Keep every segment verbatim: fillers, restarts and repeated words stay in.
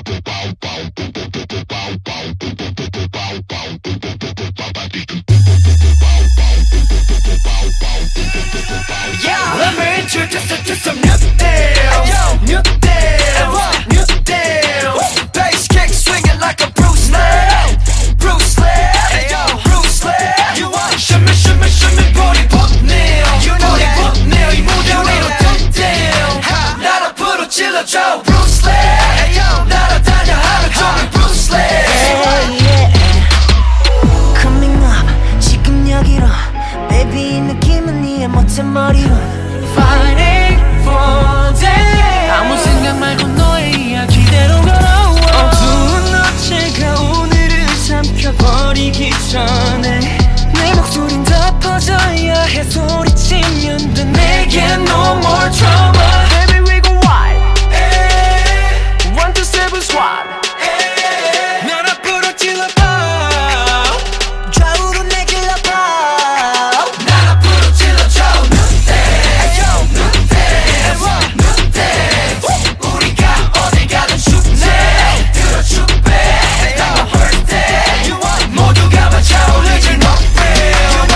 Let me introduce you to some new deals. New deals, new deals. Bass kick swinging like a Bruce Lee. Bruce Lee, Bruce Lee. You want shimmy, shimmy, shimmy, booty pop nail. You know that pop nail. 이 무대 위로 top down. 나를 부르질러줘 Bruce Lee. 날아다녀 하루 종일 Bruce Lee. Coming up 지금 여기로 Baby 이 느낌은 니의 멋진 머리로 Fighting for day. 아무 생각 말고 너의 이야기대로 걸어와. 어두운 너체가 오늘을 삼켜버리기 전에 내 목소린 더 퍼져야 해. 소리치면 돼 내게 no more trauma. Baby we go wild. One two seven squad. 날 앞으로 찔러봐. 좌우로 내 길러봐. 날 앞으로 찔러줘. 우리가 어딜 가든 축제 들어줄게. 딱 my birthday. 모두가 맞아올리지 높이.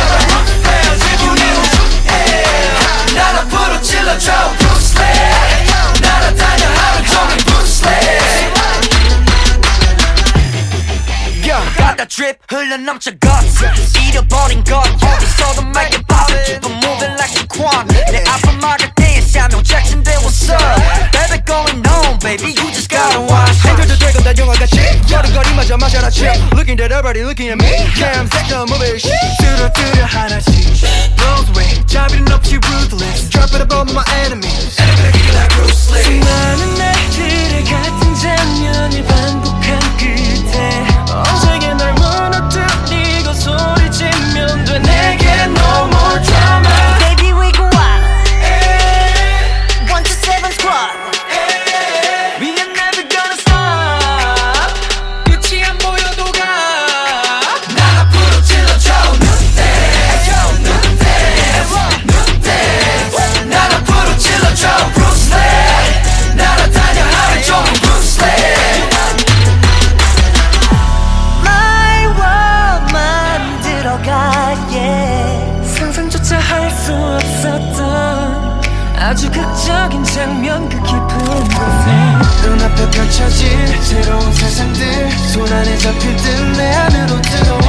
지구대로 축해. 날 앞으로 찔러줘 Bruce Lee. 날아다녀 하루 종일 Bruce Lee. Got that drip 흘러넘쳐 guts. 잃어버린 것 어디서도 make it pop. Keep on moving like a quan. 내 앞을 막을 때에 Samuel Jackson 대 what's up. Baby going on baby you just gotta watch. 행동도 되고 다 영화같이 걸음걸이마저 마셔라 chill. Looking at everybody looking at me. Damn sector movie shit. 뚜루뚜루 하나씩 blows away. 자비는 없이 ruthless. Drop it above my enemies. Enemy like Bruce Lee. 수많은 날들의 같은 장면을 반복한 끝에 언제게 날 무너뜨리고 소리치면 돼 내게 no more drama. Baby we go wild. One two seven squad. We are never gonna stop. 끝이 안 보여도 가. 날 앞으로 찔러줘 눈대. 눈대. 눈대. 날 앞으로 찔러줘 Bruce Lee. 날아다녀 하루 종일 Bruce Lee. My world 만들어가 yeah. 상상조차 할 수 없었던 아주 극적인 장면 그 깊은 곳에 눈앞에 펼쳐질 새로운 세상들 손 안에 잡힐 듯 내 안으로 들어